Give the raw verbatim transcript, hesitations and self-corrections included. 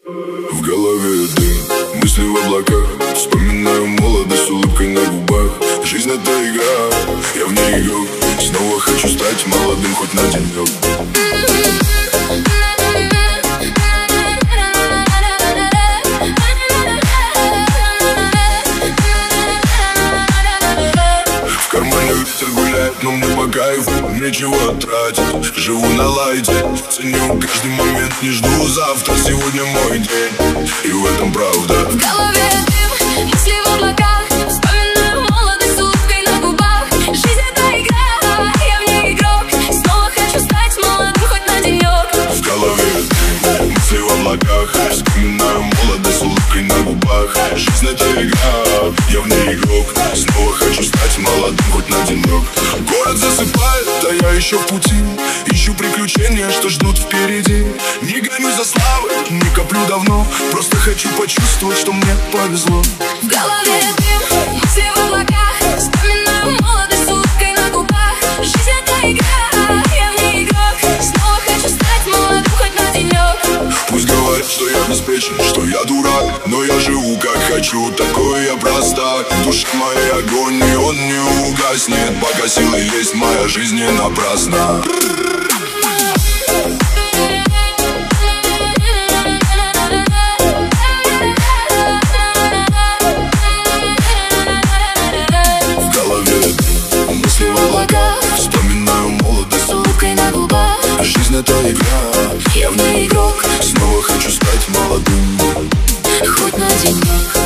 В голове дым, мысли в облаках. Вспоминаю молодость с улыбкой на губах. Жизнь — это игра, я в ней игрок. Снова хочу стать молодым хоть на денек. Но мне по кайфу, нечего тратить. Живу на лайте, ценю каждый момент. Не жду завтра, сегодня мой день, и в этом правда. В голове дым, мысли в облаках. Вспоминаю молодость с улыбкой на губах. Жизнь — это игра, я в ней игрок. Снова хочу стать молодым хоть на денек. В голове дым, мысли в облаках. Вспоминаю молодость с улыбкой на губах. Жизнь — это игра, я в ней игрок. Снова хочу стать молодым хоть на денек. Город засыпает, а я еще в пути. Ищу приключения, что ждут впереди. Не гонюсь за славой, не коплю давно. Просто хочу почувствовать, что мне повезло. В голове дым, мысли в облаках. Вспоминаю молодость с улыбкой на губах. Жизнь — это игра, я в ней игрок. Снова хочу стать молодым хоть на денек. Пусть говорят, что я обеспечен, что я дурак, но я живу как хочу, такой я простак. Душа моя огонь, и он не угаснет. Пока силы есть, моя жизнь не напрасна. В голове мысли в облаках. Вспоминаю молодость с улыбкой на губах. Жизнь — это игра, я в ней игрок. Снова хочу стать молодым хоть на денек.